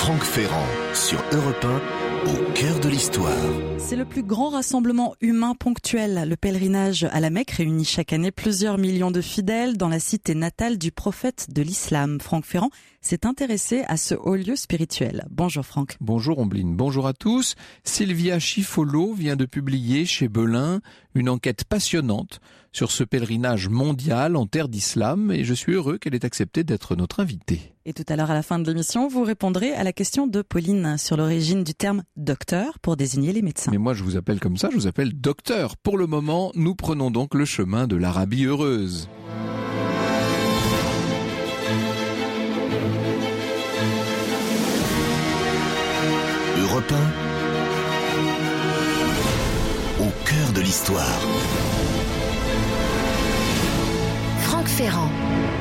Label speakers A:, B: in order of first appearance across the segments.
A: Franck Ferrand sur Europe 1, au cœur de l'histoire.
B: C'est le plus grand rassemblement humain ponctuel. Le pèlerinage à la Mecque réunit chaque année plusieurs millions de fidèles dans la cité natale du prophète de l'islam. Franck Ferrand s'est intéressé à ce haut lieu spirituel. Bonjour Franck.
C: Bonjour Ombline, bonjour à tous. Sylvia Schifolo vient de publier chez Belin une enquête passionnante sur ce pèlerinage mondial en terre d'islam et je suis heureux qu'elle ait accepté d'être notre invitée.
B: Et tout à l'heure à la fin de l'émission, vous répondrez à la question de Pauline sur l'origine du terme docteur pour désigner les médecins.
C: Mais moi je vous appelle comme ça, je vous appelle docteur. Pour le moment, nous prenons donc le chemin de l'Arabie heureuse.
A: Europe 1, au cœur de l'histoire.
D: Franck Ferrand.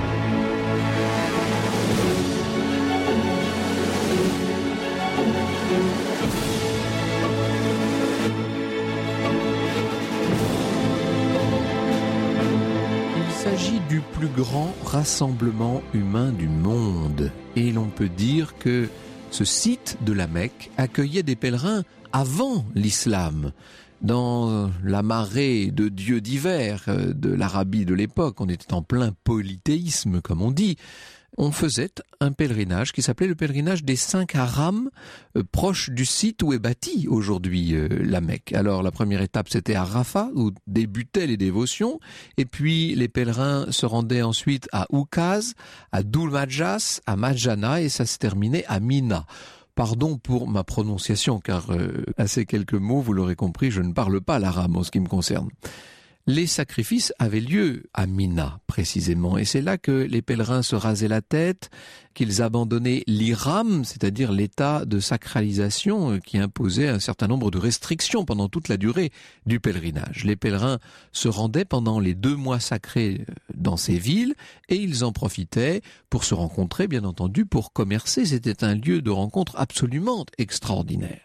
C: Il s'agit du plus grand rassemblement humain du monde. Et l'on peut dire que ce site de la Mecque accueillait des pèlerins avant l'islam. Dans la marée de dieux divers de l'Arabie de l'époque, on était en plein polythéisme, comme on dit. On faisait un pèlerinage qui s'appelait le pèlerinage des 5 haram, proche du site où est bâtie aujourd'hui la Mecque. Alors la première étape c'était à Rafah, où débutaient les dévotions, et puis les pèlerins se rendaient ensuite à Oukaz, à Dhul Majas, à Majana, et ça se terminait à Mina. Pardon pour ma prononciation, car à ces quelques mots, vous l'aurez compris, je ne parle pas l'arabe en ce qui me concerne. Les sacrifices avaient lieu à Mina, précisément, et c'est là que les pèlerins se rasaient la tête, qu'ils abandonnaient l'ihram, c'est-à-dire l'état de sacralisation qui imposait un certain nombre de restrictions pendant toute la durée du pèlerinage. Les pèlerins se rendaient pendant les 2 mois sacrés dans ces villes, et ils en profitaient pour se rencontrer, bien entendu, pour commercer. C'était un lieu de rencontre absolument extraordinaire.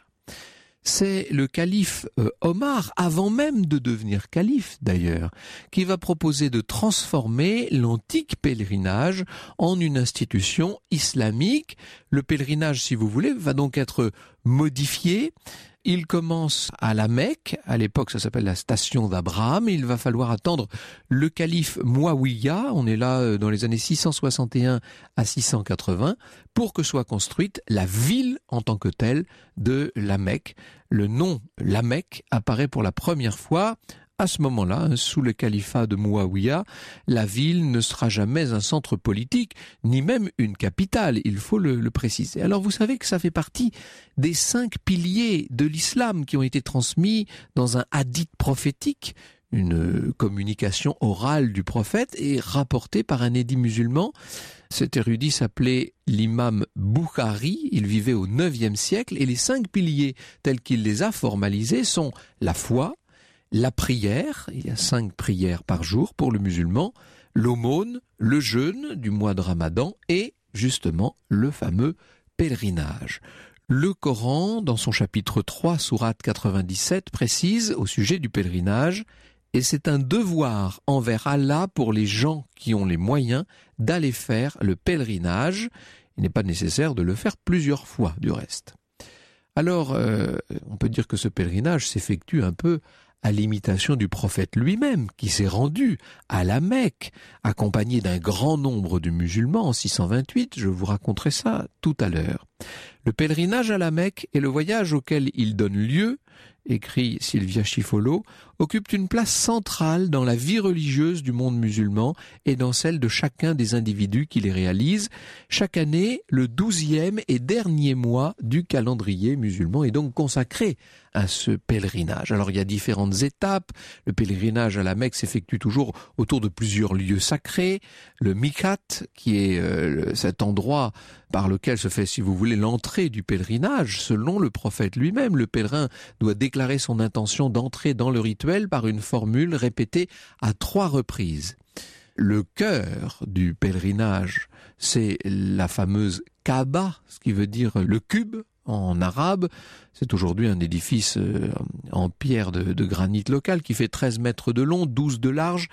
C: C'est le calife Omar, avant même de devenir calife d'ailleurs, qui va proposer de transformer l'antique pèlerinage en une institution islamique. Le pèlerinage, si vous voulez, va donc être modifié. Il commence à la Mecque, à l'époque ça s'appelle la station d'Abraham, il va falloir attendre le calife Mouawiya, on est là dans les années 661 à 680, pour que soit construite la ville en tant que telle de la Mecque. Le nom la Mecque apparaît pour la première fois à ce moment-là, sous le califat de Mouawiya. La ville ne sera jamais un centre politique, ni même une capitale, il faut le préciser. Alors vous savez que ça fait partie des 5 piliers de l'islam qui ont été transmis dans un hadith prophétique, une communication orale du prophète et rapportée par un édit musulman. Cet érudit s'appelait l'imam Bukhari, il vivait au 9e siècle, et les 5 piliers tels qu'il les a formalisés sont la foi, la prière, il y a 5 prières par jour pour le musulman, l'aumône, le jeûne du mois de Ramadan et justement le fameux pèlerinage. Le Coran, dans son chapitre 3, sourate 97, précise au sujet du pèlerinage « Et c'est un devoir envers Allah pour les gens qui ont les moyens d'aller faire le pèlerinage. Il n'est pas nécessaire de le faire plusieurs fois du reste. » Alors, on peut dire que ce pèlerinage s'effectue un peu à l'imitation du prophète lui-même, qui s'est rendu à la Mecque, accompagné d'un grand nombre de musulmans en 628, je vous raconterai ça tout à l'heure. Le pèlerinage à la Mecque et le voyage auquel il donne lieu, écrit Sylvia Schifolo, occupe une place centrale dans la vie religieuse du monde musulman et dans celle de chacun des individus qui les réalisent. Chaque année, le 12e et dernier mois du calendrier musulman est donc consacré à ce pèlerinage. Alors il y a différentes étapes. Le pèlerinage à la Mecque s'effectue toujours autour de plusieurs lieux sacrés. Le Mikat, qui est cet endroit par lequel se fait, si vous voulez, l'entrée du pèlerinage, selon le prophète lui-même. Le pèlerin doit déclarer son intention d'entrer dans le rituel par une formule répétée à 3 reprises. Le cœur du pèlerinage, c'est la fameuse Kaaba, ce qui veut dire le cube en arabe. C'est aujourd'hui un édifice en pierre de granit local qui fait 13 mètres de long, 12 de large,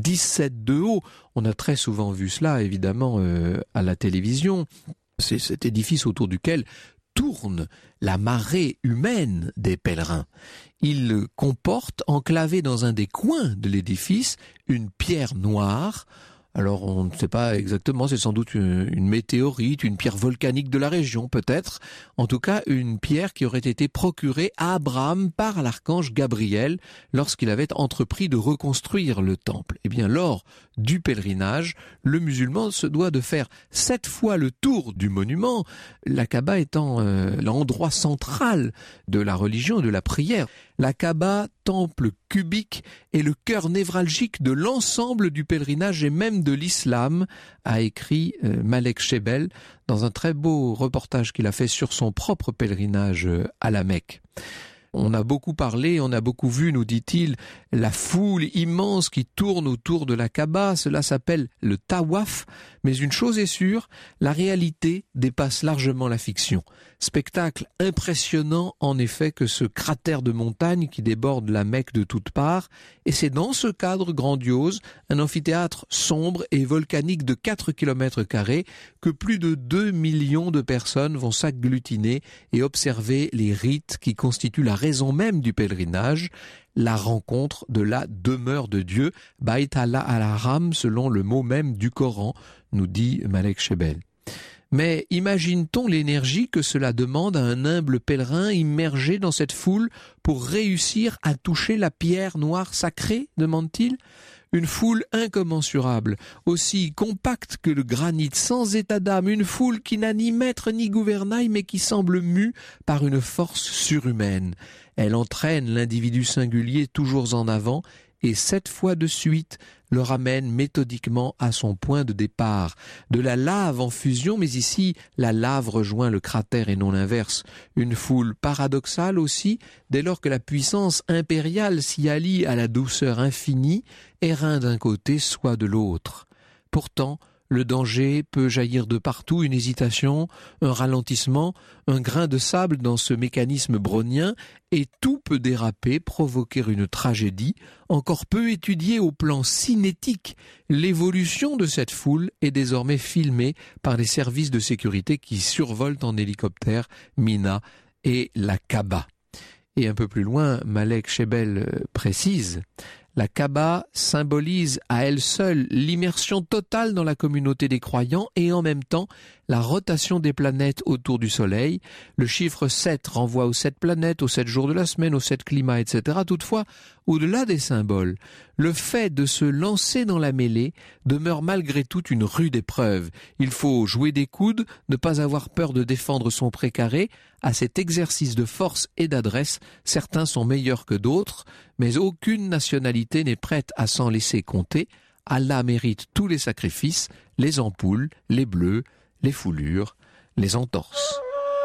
C: 17 de haut. On a très souvent vu cela, évidemment, à la télévision. C'est cet édifice autour duquel tourne la marée humaine des pèlerins. Il comporte, enclavé dans un des coins de l'édifice, une pierre noire. Alors on ne sait pas exactement, c'est sans doute une météorite, une pierre volcanique de la région peut-être. En tout cas, une pierre qui aurait été procurée à Abraham par l'archange Gabriel lorsqu'il avait entrepris de reconstruire le temple. Eh bien, lors du pèlerinage, le musulman se doit de faire 7 fois le tour du monument, la Kaaba étant l'endroit central de la religion et de la prière. La Kaaba, temple cubique, est le cœur névralgique de l'ensemble du pèlerinage et même de l'islam, a écrit Malek Shebel dans un très beau reportage qu'il a fait sur son propre pèlerinage à la Mecque. On a beaucoup parlé, on a beaucoup vu, nous dit-il, la foule immense qui tourne autour de la Kaaba. Cela s'appelle le tawaf. Mais une chose est sûre, la réalité dépasse largement la fiction. Spectacle impressionnant en effet que ce cratère de montagne qui déborde la Mecque de toutes parts. Et c'est dans ce cadre grandiose, un amphithéâtre sombre et volcanique de 4 km², que plus de 2 millions de personnes vont s'agglutiner et observer les rites qui constituent la raison même du pèlerinage, la rencontre de la demeure de Dieu, Bait Allah al-Haram, selon le mot même du Coran, nous dit Malek Shebel. Mais imagine-t-on l'énergie que cela demande à un humble pèlerin immergé dans cette foule pour réussir à toucher la pierre noire sacrée, demande-t-il ? Une foule incommensurable, aussi compacte que le granit, sans état d'âme, une foule qui n'a ni maître ni gouvernail, mais qui semble mue par une force surhumaine. Elle entraîne l'individu singulier toujours en avant, et 7 fois de suite le ramène méthodiquement à son point de départ. De la lave en fusion, mais ici la lave rejoint le cratère et non l'inverse. Une foule paradoxale aussi, dès lors que la puissance impériale s'y allie à la douceur infinie, airain d'un côté, soit de l'autre. Pourtant, le danger peut jaillir de partout, une hésitation, un ralentissement, un grain de sable dans ce mécanisme brownien, et tout peut déraper, provoquer une tragédie, encore peu étudiée au plan cinétique. L'évolution de cette foule est désormais filmée par les services de sécurité qui survolent en hélicoptère Mina et la Kaaba. Et un peu plus loin, Malek Shebel précise: la Kaaba symbolise à elle seule l'immersion totale dans la communauté des croyants et en même temps la rotation des planètes autour du Soleil. Le chiffre 7 renvoie aux 7 planètes, aux 7 jours de la semaine, aux 7 climats, etc. Toutefois, au-delà des symboles, le fait de se lancer dans la mêlée demeure malgré tout une rude épreuve. Il faut jouer des coudes, ne pas avoir peur de défendre son précaré. À cet exercice de force et d'adresse, certains sont meilleurs que d'autres, mais aucune nationalité n'est prête à s'en laisser compter. Allah mérite tous les sacrifices, les ampoules, les bleus, les foulures, les entorses.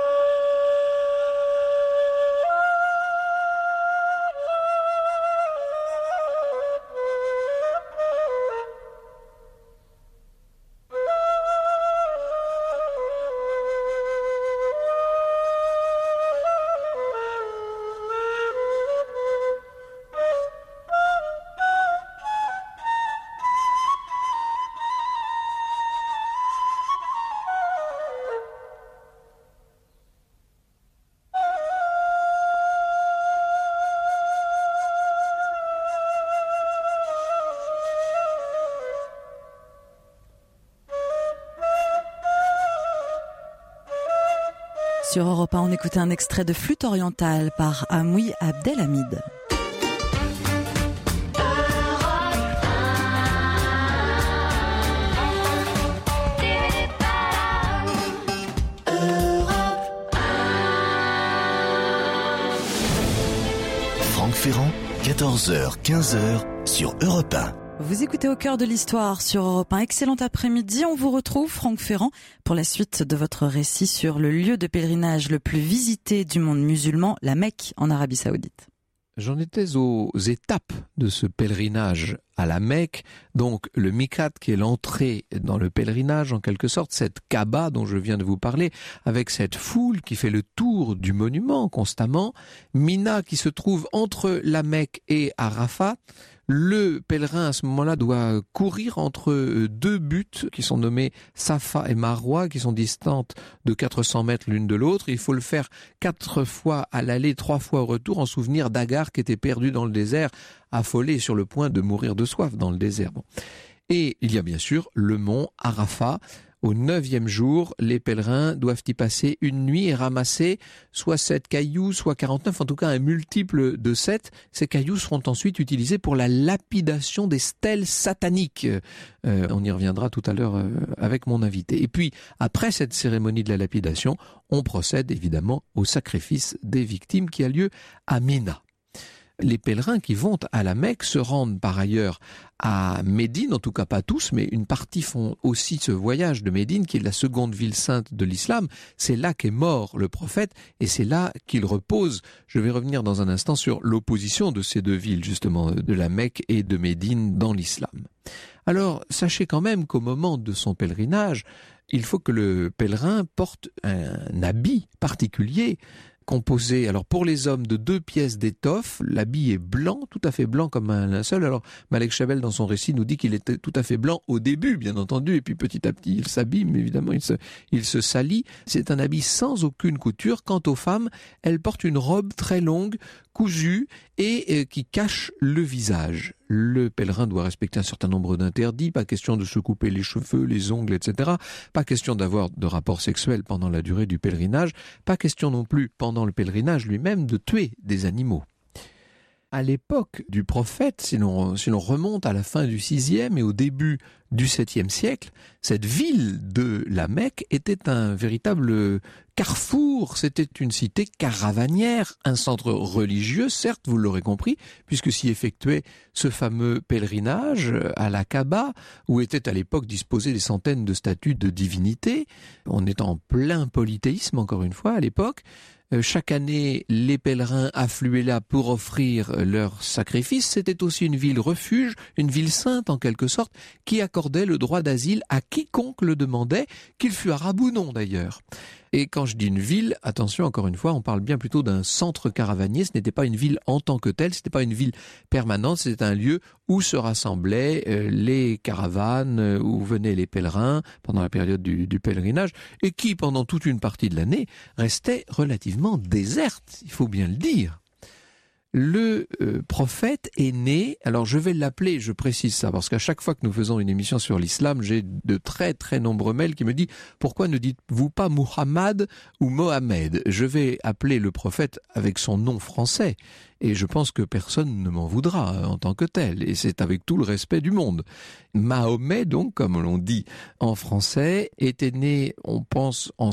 B: Sur Europe 1, on écoutait un extrait de Flûte orientale par Amoui Abdelhamid.
A: Franck Ferrand, 14h, 15h sur Europe 1.
B: Vous écoutez Au cœur de l'histoire sur Europe 1. Excellent après-midi. On vous retrouve, Franck Ferrand, pour la suite de votre récit sur le lieu de pèlerinage le plus visité du monde musulman, la Mecque, en Arabie Saoudite.
C: J'en étais aux étapes de ce pèlerinage à la Mecque, donc le Miqat qui est l'entrée dans le pèlerinage en quelque sorte, cette Kaaba dont je viens de vous parler, avec cette foule qui fait le tour du monument constamment, Mina qui se trouve entre la Mecque et Arafat, Le pèlerin à ce moment-là doit courir entre deux buttes qui sont nommées Safa et Marwa, qui sont distantes de 400 mètres l'une de l'autre. Il faut le faire 4 fois à l'aller, 3 fois au retour, en souvenir d'Agar qui était perdu dans le désert, affolé sur le point de mourir de soif dans le désert. Bon. Et il y a bien sûr le mont Arafat. Au 9e jour, les pèlerins doivent y passer une nuit et ramasser soit 7 cailloux, soit 49, en tout cas un multiple de 7. Ces cailloux seront ensuite utilisés pour la lapidation des stèles sataniques. On y reviendra tout à l'heure avec mon invité. Et puis, après cette cérémonie de la lapidation, on procède évidemment au sacrifice des victimes qui a lieu à Mina. Les pèlerins qui vont à la Mecque se rendent par ailleurs à Médine, en tout cas pas tous, mais une partie font aussi ce voyage de Médine, qui est la seconde ville sainte de l'islam. C'est là qu'est mort le prophète et c'est là qu'il repose. Je vais revenir dans un instant sur l'opposition de ces deux villes, justement, de la Mecque et de Médine dans l'islam. Alors, sachez quand même qu'au moment de son pèlerinage, il faut que le pèlerin porte un habit particulier, composé, alors pour les hommes, de 2 pièces d'étoffe. L'habit est blanc, tout à fait blanc comme un linceul. Alors Malek Chabel, dans son récit, nous dit qu'il était tout à fait blanc au début, bien entendu, et puis petit à petit il s'abîme, évidemment, il se salit. C'est un habit sans aucune couture. Quant aux femmes, elles portent une robe très longue, cousue, et qui cache le visage. Le pèlerin doit respecter un certain nombre d'interdits, pas question de se couper les cheveux, les ongles, etc. Pas question d'avoir de rapports sexuels pendant la durée du pèlerinage, pas question non plus pendant le pèlerinage lui-même de tuer des animaux. À l'époque du prophète, si l'on remonte à la fin du 6e et au début du 7e siècle, cette ville de la Mecque était un véritable carrefour, c'était une cité caravanière, un centre religieux, certes, vous l'aurez compris, puisque s'y effectuait ce fameux pèlerinage à la Kaaba, où étaient à l'époque disposées des centaines de statues de divinités. On est en plein polythéisme, encore une fois, à l'époque. Chaque année, les pèlerins affluaient là pour offrir leurs sacrifices. C'était aussi une ville refuge, une ville sainte en quelque sorte, qui accordait le droit d'asile à quiconque le demandait, qu'il fût arabe ou non d'ailleurs. Et quand je dis une ville, attention, encore une fois, on parle bien plutôt d'un centre caravanier. Ce n'était pas une ville en tant que telle, ce n'était pas une ville permanente, c'était un lieu où se rassemblaient les caravanes, où venaient les pèlerins pendant la période du pèlerinage, et qui, pendant toute une partie de l'année, restait relativement déserte, il faut bien le dire. Le prophète est né, alors je vais l'appeler, je précise ça, parce qu'à chaque fois que nous faisons une émission sur l'islam, j'ai de très très nombreux mails qui me disent « Pourquoi ne dites-vous pas Muhammad ou Mohamed ?» Je vais appeler le prophète avec son nom français, et je pense que personne ne m'en voudra en tant que tel, et c'est avec tout le respect du monde. Mahomet, donc, comme l'on dit en français, était né, on pense, en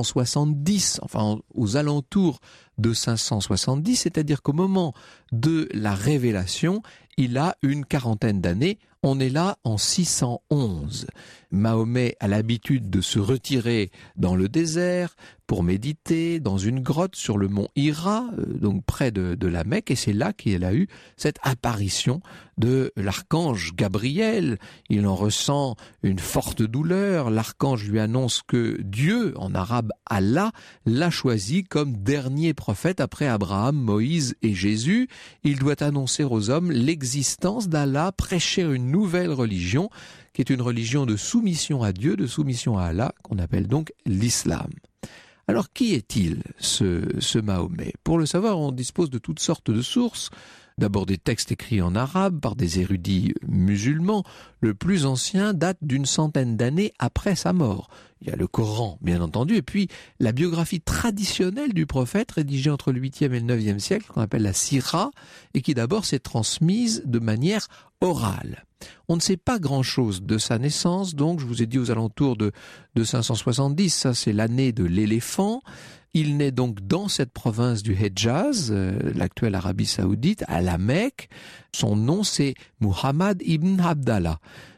C: 570, enfin aux alentours de 570, c'est-à-dire qu'au moment de la révélation, il a une quarantaine d'années. On est là en 611. Mahomet a l'habitude de se retirer dans le désert pour méditer dans une grotte sur le mont Hira, donc près de la Mecque, et c'est là qu'il a eu cette apparition de l'archange Gabriel. Il en ressent une forte douleur. L'archange lui annonce que Dieu, en arabe Allah, l'a choisi comme dernier prophète après Abraham, Moïse et Jésus. Il doit annoncer aux hommes l'existence d'Allah, prêcher une nouvelle religion, qui est une religion de soumission à Dieu, de soumission à Allah, qu'on appelle donc l'islam. Alors, qui est-il, ce Mahomet ? Pour le savoir, on dispose de toutes sortes de sources. D'abord des textes écrits en arabe par des érudits musulmans. Le plus ancien date d'une centaine d'années après sa mort. Il y a le Coran, bien entendu, et puis la biographie traditionnelle du prophète, rédigée entre le 8e et le 9e siècle, qu'on appelle la Sira, et qui d'abord s'est transmise de manière orale. On ne sait pas grand-chose de sa naissance, donc je vous ai dit aux alentours de 570, ça c'est l'année de l'éléphant. Il naît donc dans cette province du Hedjaz, l'actuelle Arabie Saoudite, à la Mecque. Son nom c'est Muhammad ibn Abdallah.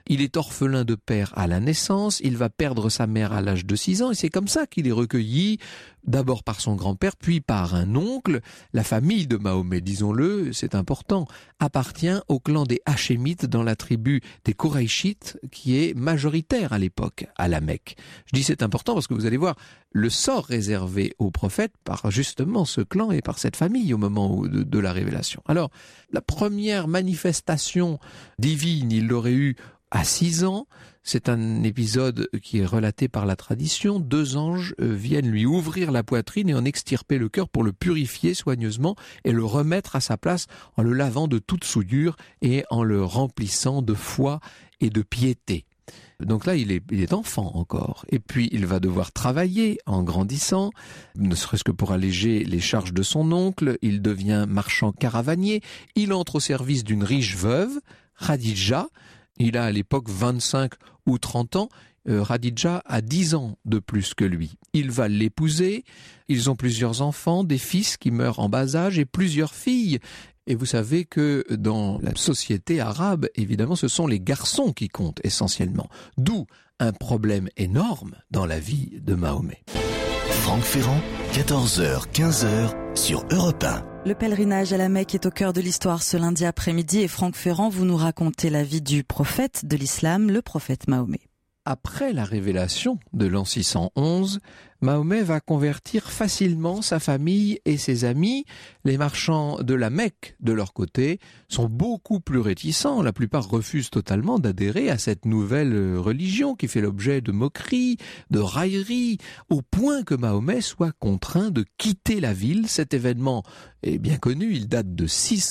C: Il est orphelin de père à la naissance, il va perdre sa mère à l'âge de 6 ans et c'est comme ça qu'il est recueilli d'abord par son grand-père puis par un oncle. La famille de Mahomet, disons-le, c'est important, appartient au clan des Hachémites dans la tribu des Kouraïchites qui est majoritaire à l'époque à la Mecque. Je dis c'est important parce que vous allez voir le sort réservé au prophète par justement ce clan et par cette famille au moment de la révélation. Alors, la première manifestation divine, il l'aurait eu à 6 ans. C'est un épisode qui est relaté par la tradition. 2 anges viennent lui ouvrir la poitrine et en extirper le cœur pour le purifier soigneusement et le remettre à sa place en le lavant de toute souillure et en le remplissant de foi et de piété. Donc là, il est enfant encore. Et puis, il va devoir travailler en grandissant, ne serait-ce que pour alléger les charges de son oncle. Il devient marchand caravanier. Il entre au service d'une riche veuve, Khadija. Il a à l'époque 25 ou 30 ans. Khadija a 10 ans de plus que lui. Il va l'épouser. Ils ont plusieurs enfants, des fils qui meurent en bas âge et plusieurs filles. Et vous savez que dans la société arabe, évidemment, ce sont les garçons qui comptent essentiellement. D'où un problème énorme dans la vie de Mahomet.
A: Franck Ferrand, 14h, 15h sur Europe 1.
B: Le pèlerinage à la Mecque est au cœur de l'histoire ce lundi après-midi et Franck Ferrand, vous nous racontez la vie du prophète de l'islam, le prophète Mahomet.
C: Après la révélation de l'an 611, Mahomet va convertir facilement sa famille et ses amis. Les marchands de la Mecque, de leur côté, sont beaucoup plus réticents. La plupart refusent totalement d'adhérer à cette nouvelle religion qui fait l'objet de moqueries, de railleries, au point que Mahomet soit contraint de quitter la ville. Cet événement est bien connu, il date de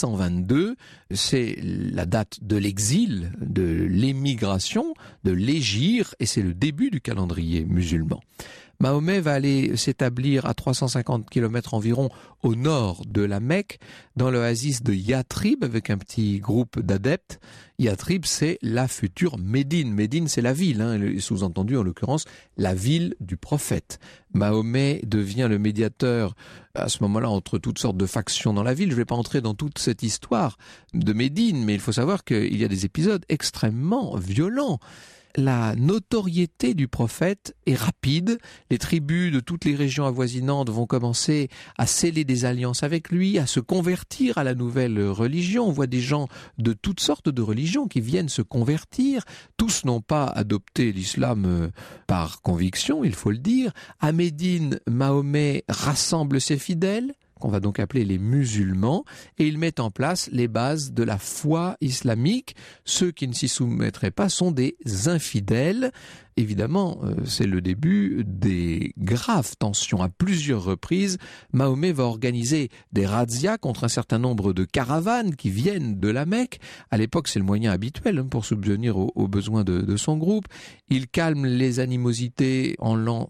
C: 622. C'est la date de l'exil, de l'émigration, de l'hégire, et c'est le début du calendrier musulman. Mahomet va aller s'établir à 350 km environ au nord de la Mecque, dans l'oasis de Yathrib, avec un petit groupe d'adeptes. Yathrib, c'est la future Médine. Médine, c'est la ville, sous-entendu en l'occurrence, la ville du prophète. Mahomet devient le médiateur à ce moment-là entre toutes sortes de factions dans la ville. Je ne vais pas entrer dans toute cette histoire de Médine, mais il faut savoir qu'il y a des épisodes extrêmement violents. La notoriété du prophète est rapide. Les tribus de toutes les régions avoisinantes vont commencer à sceller des alliances avec lui, à se convertir à la nouvelle religion. On voit des gens de toutes sortes de religions qui viennent se convertir. Tous n'ont pas adopté l'islam par conviction, il faut le dire. À Médine, Mahomet rassemble ses fidèles, qu'on va donc appeler les musulmans, et ils mettent en place les bases de la foi islamique. Ceux qui ne s'y soumettraient pas sont des infidèles. Évidemment, c'est le début des graves tensions. À plusieurs reprises, Mahomet va organiser des razzias contre un certain nombre de caravanes qui viennent de la Mecque. À l'époque, c'est le moyen habituel pour subvenir aux besoins de son groupe. Il calme les animosités en l'an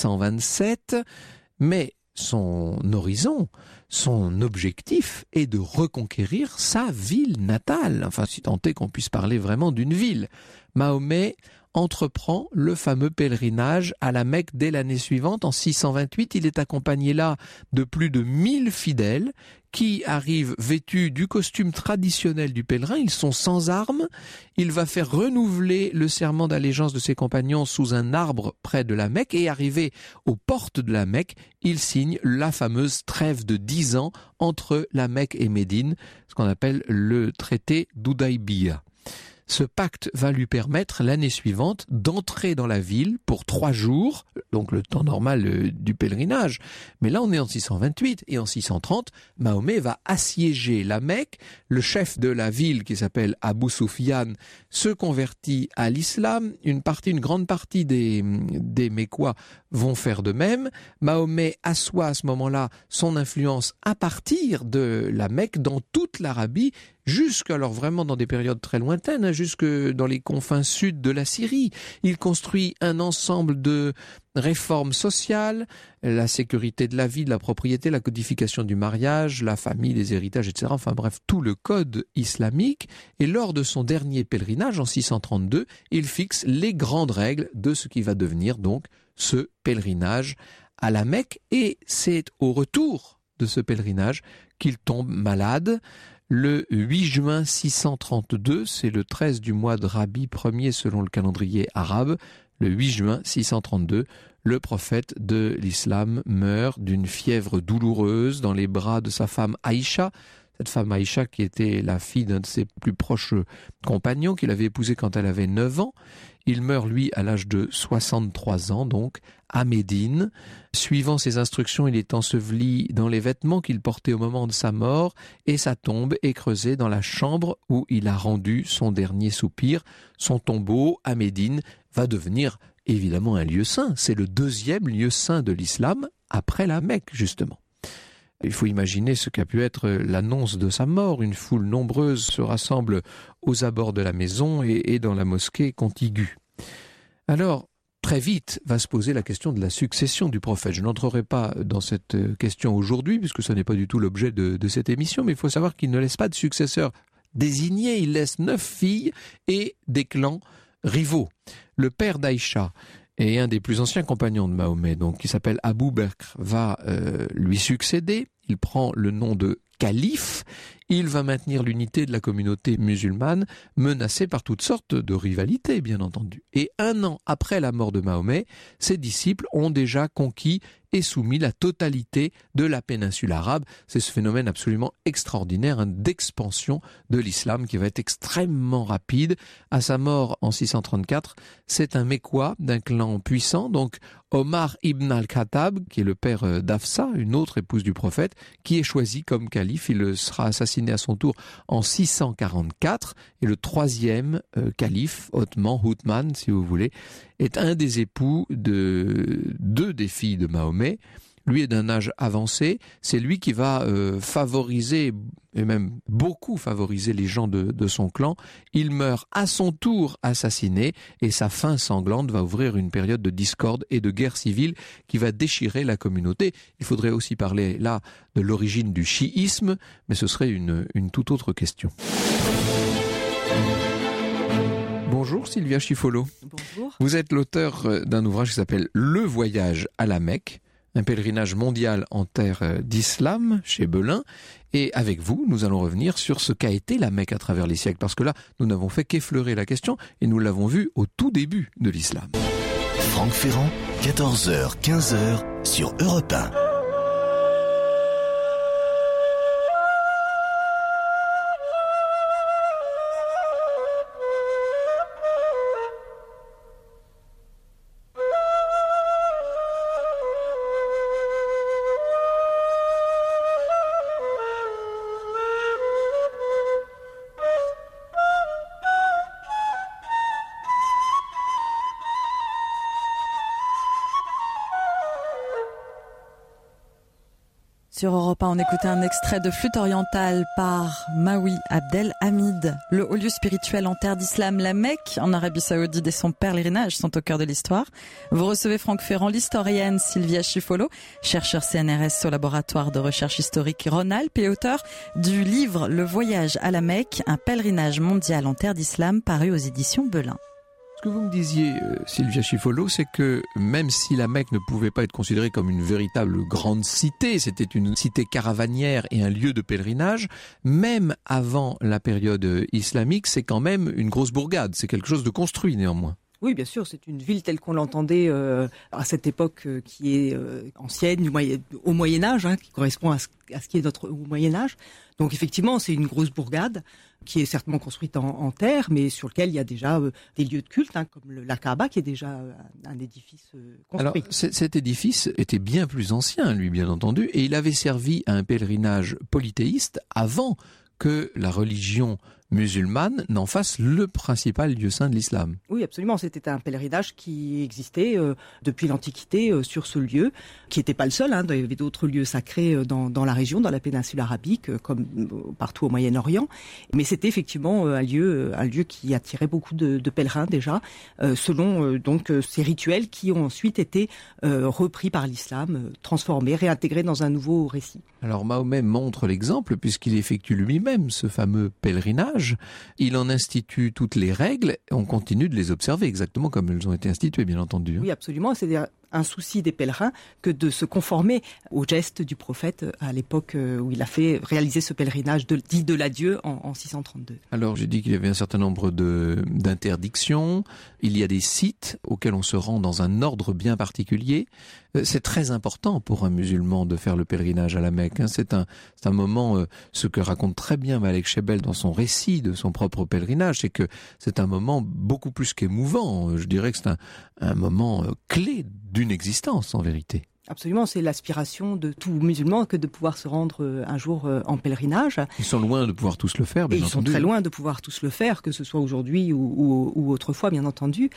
C: 627, mais son horizon, son objectif est de reconquérir sa ville natale, enfin si tant est qu'on puisse parler vraiment d'une ville. Mahomet entreprend le fameux pèlerinage à la Mecque dès l'année suivante, en 628. Il est accompagné là de plus de 1000 fidèles qui arrivent vêtus du costume traditionnel du pèlerin. Ils sont sans armes. Il va faire renouveler le serment d'allégeance de ses compagnons sous un arbre près de la Mecque et arrivé aux portes de la Mecque, il signe la fameuse trêve de 10 ans entre la Mecque et Médine, ce qu'on appelle le traité d'Hudaybiyah. Ce pacte va lui permettre l'année suivante d'entrer dans la ville pour 3 jours, donc le temps normal du pèlerinage. Mais là on est en 628 et en 630, Mahomet va assiéger la Mecque. Le chef de la ville qui s'appelle Abu Sufyan se convertit à l'islam. Une grande partie des Mécois vont faire de même. Mahomet assoit à ce moment-là son influence à partir de la Mecque dans toute l'Arabie, alors vraiment dans des périodes très lointaines, jusque dans les confins sud de la Syrie. Il construit un ensemble de réformes sociales, la sécurité de la vie, de la propriété, la codification du mariage, la famille, les héritages, etc. Enfin bref, tout le code islamique. Et lors de son dernier pèlerinage en 632, il fixe les grandes règles de ce qui va devenir donc ce pèlerinage à la Mecque. Et c'est au retour de ce pèlerinage qu'il tombe malade. le 8 juin 632, c'est le 13 du mois de Rabi Ier selon le calendrier arabe. Le 8 juin 632, le prophète de l'islam meurt d'une fièvre douloureuse dans les bras de sa femme Aïcha. Cette femme Aïcha qui était la fille d'un de ses plus proches compagnons qu'il avait épousé quand elle avait 9 ans. Il meurt, lui, à l'âge de 63 ans, donc, à Médine. Suivant ses instructions, il est enseveli dans les vêtements qu'il portait au moment de sa mort et sa tombe est creusée dans la chambre où il a rendu son dernier soupir. Son tombeau, à Médine, va devenir évidemment un lieu saint. C'est le 2e lieu saint de l'islam, après la Mecque, justement. Il faut imaginer ce qu'a pu être l'annonce de sa mort. Une foule nombreuse se rassemble aux abords de la maison et dans la mosquée contiguë. Alors, très vite va se poser la question de la succession du prophète. Je n'entrerai pas dans cette question aujourd'hui, puisque ce n'est pas du tout l'objet de cette émission, mais il faut savoir qu'il ne laisse pas de successeur désigné. Il laisse 9 filles et des clans rivaux. Le père d'Aïcha et un des plus anciens compagnons de Mahomet, donc qui s'appelle Abou Bakr, va lui succéder. Il prend le nom de calife. Il va maintenir l'unité de la communauté musulmane, menacée par toutes sortes de rivalités, bien entendu. Et 1 an après la mort de Mahomet, ses disciples ont déjà conquis et soumis la totalité de la péninsule arabe. C'est ce phénomène absolument extraordinaire d'expansion de l'islam qui va être extrêmement rapide. À sa mort en 634, c'est un Mécois d'un clan puissant, donc Omar ibn al-Khattab, qui est le père d'Hafsa, une autre épouse du prophète, qui est choisi comme calife. Il sera assassiné à son tour en 644. Et le 3e calife, Othman, si vous voulez, est un des époux de 2 des filles de Mahomet. Lui est d'un âge avancé, c'est lui qui va favoriser, et même beaucoup favoriser les gens de son clan. Il meurt à son tour assassiné et sa fin sanglante va ouvrir une période de discorde et de guerre civile qui va déchirer la communauté. Il faudrait aussi parler là de l'origine du chiisme, mais ce serait une toute autre question. Bonjour Sylvia Schifolo.
B: Bonjour.
C: Vous êtes l'auteur d'un ouvrage qui s'appelle Le voyage à la Mecque, un pèlerinage mondial en terre d'islam chez Belin. Et avec vous, nous allons revenir sur ce qu'a été la Mecque à travers les siècles. Parce que là, nous n'avons fait qu'effleurer la question et nous l'avons vu au tout début de l'islam.
A: Franck Ferrand, 14h, 15h sur Europe 1.
B: Sur Europe 1, on écoutait un extrait de Flûte orientale par Maoui Abdel Hamid. Le haut lieu spirituel en terre d'islam, la Mecque, en Arabie Saoudite et son pèlerinage sont au cœur de l'histoire. Vous recevez Franck Ferrand, l'historienne Sylvia Schifolo, chercheur CNRS au laboratoire de recherche historique Rhône-Alpes et auteur du livre Le voyage à la Mecque, un pèlerinage mondial en terre d'islam paru aux éditions Belin.
C: Ce que vous me disiez, Sylvia Schifolo, c'est que même si la Mecque ne pouvait pas être considérée comme une véritable grande cité, c'était une cité caravanière et un lieu de pèlerinage, même avant la période islamique, c'est quand même une grosse bourgade, c'est quelque chose de construit néanmoins.
E: Oui, bien sûr, c'est une ville telle qu'on l'entendait à cette époque qui est ancienne, au Moyen-Âge, qui correspond à ce qui est notre au Moyen-Âge. Donc effectivement, c'est une grosse bourgade qui est certainement construite en terre, mais sur lequel il y a déjà des lieux de culte, comme la Kaaba, qui est déjà un édifice construit.
C: Alors, cet édifice était bien plus ancien, lui, bien entendu, et il avait servi à un pèlerinage polythéiste avant que la religion musulmane n'en fasse le principal lieu saint de l'islam.
E: Oui, absolument. C'était un pèlerinage qui existait depuis l'Antiquité sur ce lieu, qui n'était pas le seul. Il y avait d'autres lieux sacrés dans la région, dans la péninsule arabique, comme partout au Moyen-Orient. Mais c'était effectivement un lieu qui attirait beaucoup de pèlerins déjà, selon donc ces rituels qui ont ensuite été repris par l'islam, transformés, réintégrés dans un nouveau récit.
C: Alors Mahomet montre l'exemple puisqu'il effectue lui-même ce fameux pèlerinage. Il en institue toutes les règles et on continue de les observer exactement comme elles ont été instituées, bien entendu.
E: Oui, absolument. C'est un souci des pèlerins que de se conformer au geste du prophète à l'époque où il a fait réaliser ce pèlerinage dit de l'adieu en 632.
C: Alors j'ai dit qu'il y avait un certain nombre d'interdictions. Il y a des sites auxquels on se rend dans un ordre bien particulier. C'est très important pour un musulman de faire le pèlerinage à la Mecque. C'est un moment, ce que raconte très bien Malek Chebel dans son récit de son propre pèlerinage, c'est que c'est un moment beaucoup plus qu'émouvant. Je dirais que c'est un moment clé d'une existence en vérité.
E: Absolument, c'est l'aspiration de tout musulman que de pouvoir se rendre un jour en pèlerinage.
C: Ils sont loin de pouvoir tous le faire, bien entendu.
E: Ils sont très loin de pouvoir tous le faire, que ce soit aujourd'hui ou autrefois, bien entendu.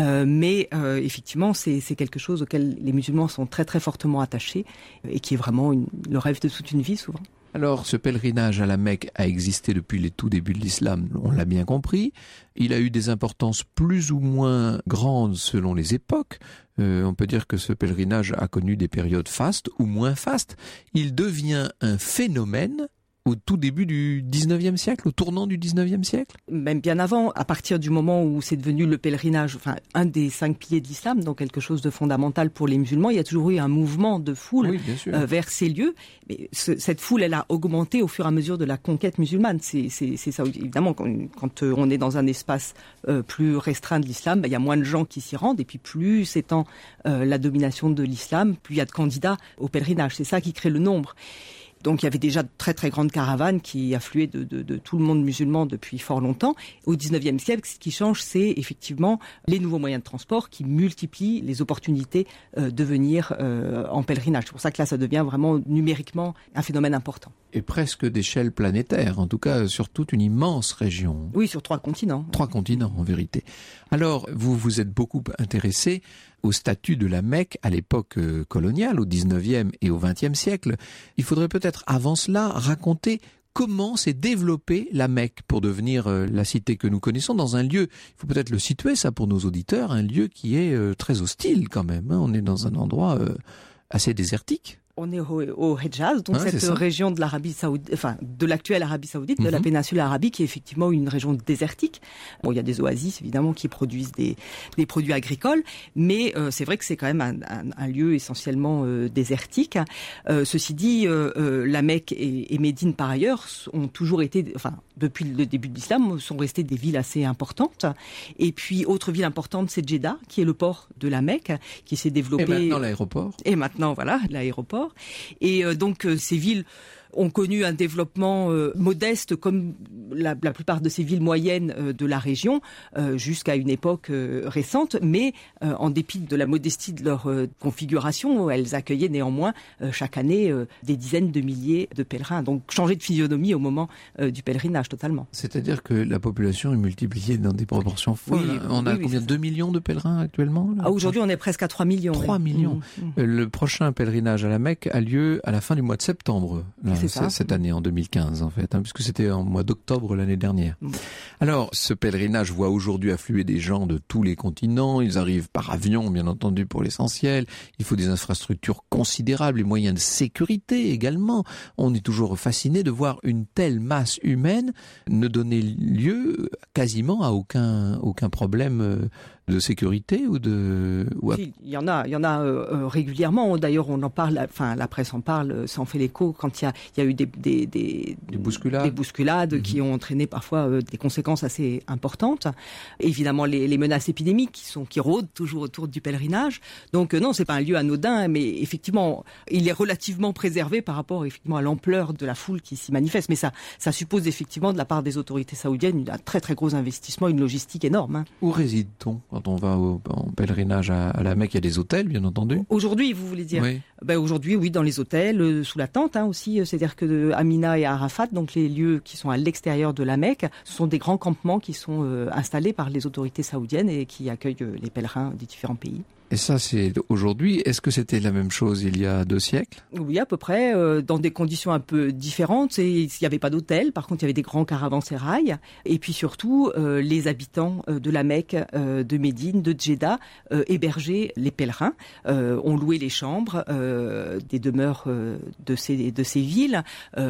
E: Mais effectivement, c'est quelque chose auquel les musulmans sont très très fortement attachés et qui est vraiment le rêve de toute une vie souvent.
C: Alors, ce pèlerinage à la Mecque a existé depuis les tout débuts de l'islam, on l'a bien compris. Il a eu des importances plus ou moins grandes selon les époques. On peut dire que ce pèlerinage a connu des périodes fastes ou moins fastes. Il devient un phénomène au tout début du 19e siècle, au tournant du 19e siècle?
E: Même bien avant, à partir du moment où c'est devenu le pèlerinage, enfin un des 5 piliers de l'islam, donc quelque chose de fondamental pour les musulmans, il y a toujours eu un mouvement de foule vers ces lieux. Mais cette foule, elle a augmenté au fur et à mesure de la conquête musulmane. C'est ça, évidemment, quand on est dans un espace plus restreint de l'islam, il y a moins de gens qui s'y rendent, et puis plus s'étend la domination de l'islam, plus il y a de candidats au pèlerinage. C'est ça qui crée le nombre. Donc il y avait déjà de très très grandes caravanes qui affluaient de tout le monde musulman depuis fort longtemps. Au 19e siècle, ce qui change, c'est effectivement les nouveaux moyens de transport qui multiplient les opportunités de venir en pèlerinage. C'est pour ça que là, ça devient vraiment numériquement un phénomène important.
C: Et presque d'échelle planétaire, en tout cas sur toute une immense région.
E: Oui, sur 3 continents.
C: 3 continents en vérité. Alors, vous vous êtes beaucoup intéressé au statut de la Mecque à l'époque coloniale, au 19e et au 20e siècle. Il faudrait peut-être avant cela raconter comment s'est développée la Mecque pour devenir la cité que nous connaissons dans un lieu, il faut peut-être le situer ça pour nos auditeurs, un lieu qui est très hostile quand même. On est dans un endroit assez désertique.
E: On est au Hejaz, donc cette région de l'Arabie Saoudite, enfin de l'actuelle Arabie Saoudite, de la péninsule arabique, qui est effectivement une région désertique. Bon, il y a des oasis évidemment qui produisent des produits agricoles, mais c'est vrai que c'est quand même un lieu essentiellement désertique. Ceci dit, la Mecque et Médine par ailleurs ont toujours été, enfin depuis le début de l'islam, sont restées des villes assez importantes. Et puis autre ville importante, c'est Jeddah, qui est le port de la Mecque, qui s'est développé.
C: Et maintenant l'aéroport.
E: Et maintenant voilà l'aéroport. Et donc ces villes ont connu un développement modeste comme la plupart de ces villes moyennes de la région jusqu'à une époque récente, mais en dépit de la modestie de leur configuration, elles accueillaient néanmoins chaque année des dizaines de milliers de pèlerins. Donc changer de physionomie au moment du pèlerinage totalement.
C: C'est-à-dire que la population est multipliée dans des proportions folles. Oui, on a combien 2 millions de pèlerins actuellement là?
E: Aujourd'hui on est presque à 3 millions.
C: 3 millions. Le prochain pèlerinage à la Mecque a lieu à la fin du mois de septembre. Là, cette année, en 2015 en fait, puisque c'était en mois d'octobre l'année dernière. Alors, ce pèlerinage voit aujourd'hui affluer des gens de tous les continents. Ils arrivent par avion, bien entendu, pour l'essentiel. Il faut des infrastructures considérables, les moyens de sécurité également. On est toujours fasciné de voir une telle masse humaine ne donner lieu quasiment à aucun problème de sécurité ou de...
E: Si, il y en a régulièrement. D'ailleurs, on en parle. Enfin, la presse en parle. Ça en fait l'écho quand il y a eu des bousculades qui ont entraîné parfois des conséquences assez importantes. Évidemment, les menaces épidémiques qui rôdent toujours autour du pèlerinage. Donc non, c'est pas un lieu anodin, mais effectivement, il est relativement préservé par rapport effectivement à l'ampleur de la foule qui s'y manifeste. Mais ça suppose effectivement de la part des autorités saoudiennes un très très gros investissement, une logistique énorme.
C: Où réside-t-on quand on va en pèlerinage à la Mecque? Il y a des hôtels, bien entendu.
E: Aujourd'hui, vous voulez dire?
C: Oui.
E: Aujourd'hui, oui, dans les hôtels, sous la tente aussi. C'est-à-dire que Amina et Arafat, donc les lieux qui sont à l'extérieur de la Mecque, ce sont des grands campements qui sont installés par les autorités saoudiennes et qui accueillent les pèlerins des différents pays.
C: Et ça, c'est aujourd'hui. Est-ce que c'était la même chose il y a 2 siècles?
E: Oui, à peu près, dans des conditions un peu différentes. Il n'y avait pas d'hôtel, par contre, il y avait des grands caravansérails. Et puis surtout, les habitants de la Mecque, de Médine, de Jeddah, hébergeaient les pèlerins, ont loué les chambres des demeures de ces villes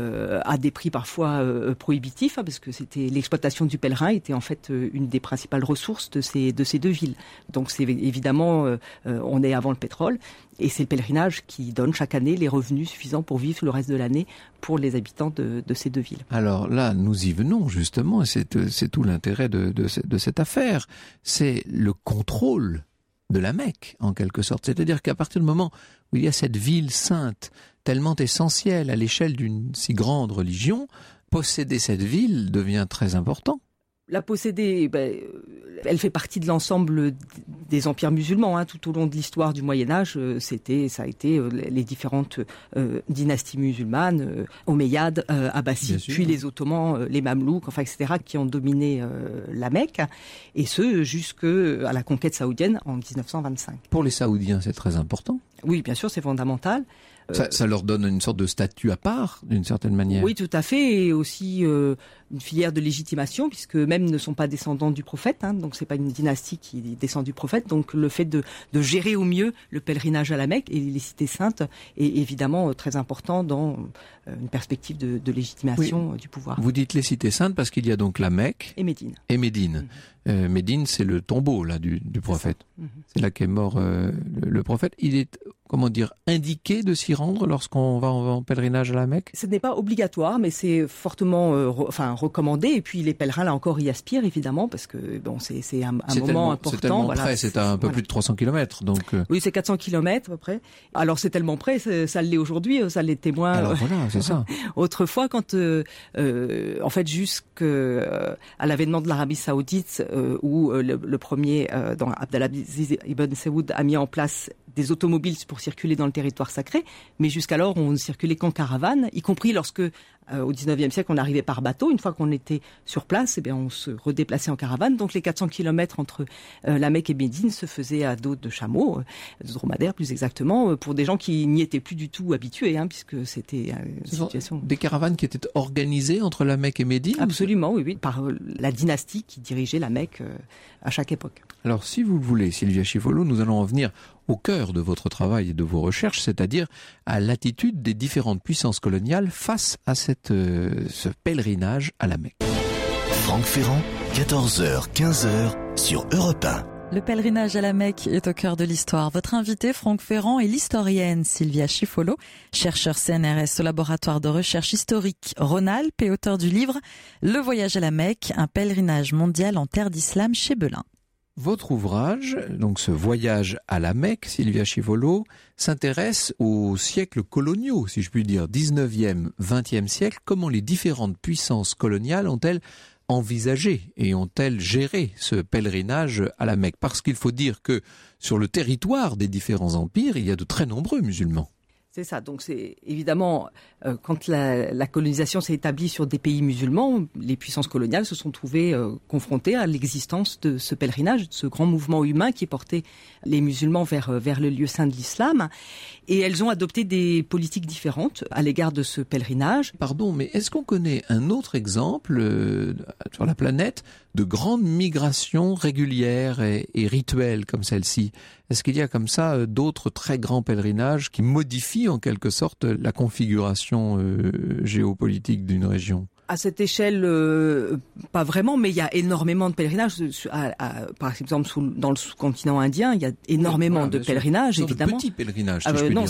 E: à des prix parfois prohibitifs, parce que l'exploitation du pèlerin était en fait une des principales ressources de ces 2 villes. Donc c'est évidemment on est avant le pétrole. Et c'est le pèlerinage qui donne chaque année les revenus suffisants pour vivre le reste de l'année pour les habitants de ces deux villes.
C: Alors là, nous y venons justement, et c'est tout l'intérêt de cette affaire. C'est le contrôle de la Mecque, en quelque sorte. C'est-à-dire qu'à partir du moment où il y a cette ville sainte, tellement essentielle à l'échelle d'une si grande religion, posséder cette ville devient très important.
E: La posséder, elle fait partie de l'ensemble des empires musulmans. Tout au long de l'histoire du Moyen-Âge, ça a été les différentes dynasties musulmanes, Omeyyades, Abbassides, puis les Ottomans, les Mamelouks, etc., qui ont dominé la Mecque, et ce jusqu'à la conquête saoudienne en 1925.
C: Pour les Saoudiens, c'est très important.
E: Oui, bien sûr, c'est fondamental.
C: Ça leur donne une sorte de statut à part, d'une certaine manière.
E: Oui, tout à fait, et aussi une filière de légitimation, puisque même ne sont pas descendants du prophète, donc c'est pas une dynastie qui descend du prophète, donc le fait de gérer au mieux le pèlerinage à la Mecque et les cités saintes est évidemment très important dans une perspective de légitimation du pouvoir.
C: Vous dites les cités saintes parce qu'il y a donc la Mecque
E: et Médine.
C: Médine, c'est le tombeau là du prophète. C'est là qu'est mort le prophète. Il est, indiqué de s'y rendre lorsqu'on va en pèlerinage à la Mecque?
E: Ce n'est pas obligatoire, mais c'est fortement recommandé. Et puis les pèlerins, là encore, y aspirent, évidemment, parce que c'est un moment important.
C: C'est tellement près, c'est à un peu plus de 300 km. Donc...
E: Oui, c'est 400 km à peu près. Alors c'est tellement près, ça l'est aujourd'hui, ça l'était moins.
C: Alors voilà, c'est ça.
E: Autrefois, quand jusqu'à l'avènement de l'Arabie Saoudite, où le premier, Abdelaziz Ibn Saoud, a mis en place des automobiles pour circuler dans le territoire sacré, mais jusqu'alors on ne circulait qu'en caravane, y compris lorsque au 19e siècle on arrivait par bateau. Une fois qu'on était sur place, on se redéplaçait en caravane. Donc les 400 km entre la Mecque et Médine se faisaient à dos de chameaux, de dromadaires plus exactement, pour des gens qui n'y étaient plus du tout habitués, puisque c'était une situation...
C: Des caravanes qui étaient organisées entre la Mecque et Médine?
E: Absolument, oui, par la dynastie qui dirigeait la Mecque à chaque époque.
C: Alors si vous le voulez, Sylvia Schifolo, nous allons en venir au cœur de votre travail et de vos recherches, c'est-à-dire à l'attitude des différentes puissances coloniales face à ce pèlerinage à la Mecque.
A: Franck Ferrand, 14h, 15h sur Europe 1.
B: Le pèlerinage à la Mecque est au cœur de l'histoire. Votre invité, Franck Ferrand, est l'historienne Sylvia Schifolo, chercheur CNRS au laboratoire de recherche historique Rhône-Alpes et auteur du livre « Le voyage à la Mecque, un pèlerinage mondial en terre d'islam chez Belin ».
C: Votre ouvrage, donc ce voyage à la Mecque, Sylvia Schifolo, s'intéresse aux siècles coloniaux, si je puis dire, 19e, 20e siècle. Comment les différentes puissances coloniales ont-elles envisagé et ont-elles géré ce pèlerinage à la Mecque? Parce qu'il faut dire que sur le territoire des différents empires, il y a de très nombreux musulmans.
E: C'est ça, donc c'est évidemment, quand la colonisation s'est établie sur des pays musulmans, les puissances coloniales se sont trouvées confrontées à l'existence de ce pèlerinage, de ce grand mouvement humain qui portait les musulmans vers le lieu saint de l'islam. Et elles ont adopté des politiques différentes à l'égard de ce pèlerinage.
C: Pardon, mais est-ce qu'on connaît un autre exemple sur la planète de grandes migrations régulières et rituelles comme celle-ci? Est-ce qu'il y a comme ça d'autres très grands pèlerinages qui modifient en quelque sorte la configuration géopolitique d'une région?
E: À cette échelle, pas vraiment, mais il y a énormément de pèlerinages. Par exemple, dans le sous-continent indien, il y a énormément de pèlerinages, évidemment.
C: De petits pèlerinages,
E: non,